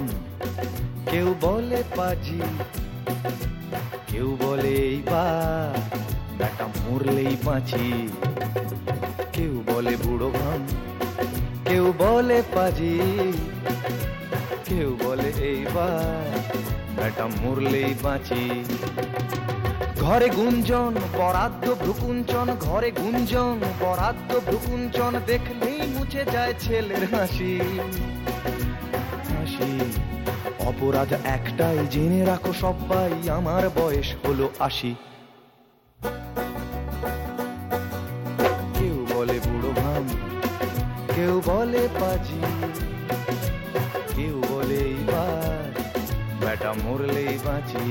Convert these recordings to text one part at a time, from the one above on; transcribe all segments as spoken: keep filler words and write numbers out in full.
ভাম, কেউ বলে পাজি, কেউ বলে এইবার বেটা মরলেই বাঁচি। কেউ বলে বুড়ো ভাম, কেউ বলে পাজি, কেউ বলে এইবার বেটা মরলেই বাঁচি। ঘরে গুঞ্জন বরাদ্দ ভ্রুকুঞ্চন, ঘরে গুঞ্জন বরাদ্দ ভ্রুকুঞ্চন, দেখলেই মুছে যায় ছেলের হাসি হাসি। অপরাধ একটাই, জেনে রাখো সবাই, আমার বয়স হলো আশি। কেউ বলে বুড়ো ভাম, কেউ বলে পাজি, কেউ বলে এইবার বেটা মরলেই বাঁচি।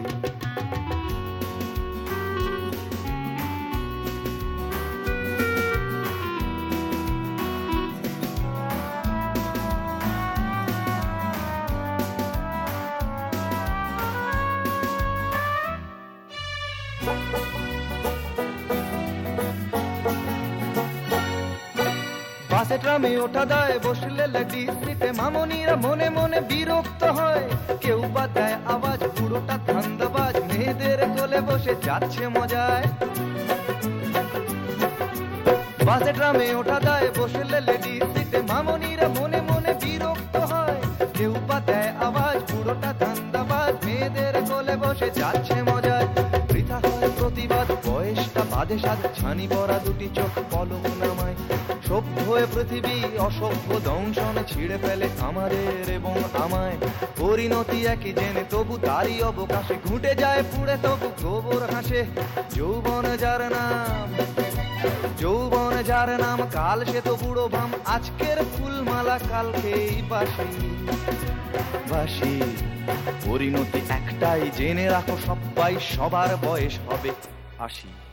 বাসে ট্রামে ওঠা দেয়, বসলে লেডি সিটে মামনিরা মনে মনে বিরক্ত হয়। কেউ বা দেয় আওয়াজ, পুরোটা ধান্দাবাজ, মেয়েদের কোলে বসে যাচ্ছে মজায়। বাসে ট্রামে ওঠা দেয়, বসলে লেডি সিটে মামনিরা মনে মনে বিরক্ত হয়। কেউ বা দেয় আওয়াজ, পুরোটা ধান্দাবাজ, মেয়েদের কোলে বসে যাচ্ছে মজায়। বৃথা হয় প্রতিবাদ, বয়সটা বাদে সাদ, ছানি পরা দুটি চোখ পলক নামায়। সভ্য হয়ে পৃথিবী অসভ্য দংশন ছিঁড়ে ফেলে আমাদের এবং আমায়। পরিণতি একই জেনে তবু তারই অবকাশে ঘুঁটে যায় পুড়ে তবু গোবর হাসে। যৌবন যার নাম, যৌবন যার নাম, কাল সে তো বুড়ো ভাম, আজকের ফুলমালা কালকেই বাসি বাসি। পরিণতি একটাই, জেনে রাখো সবাই, সবার বয়স হবে আশি।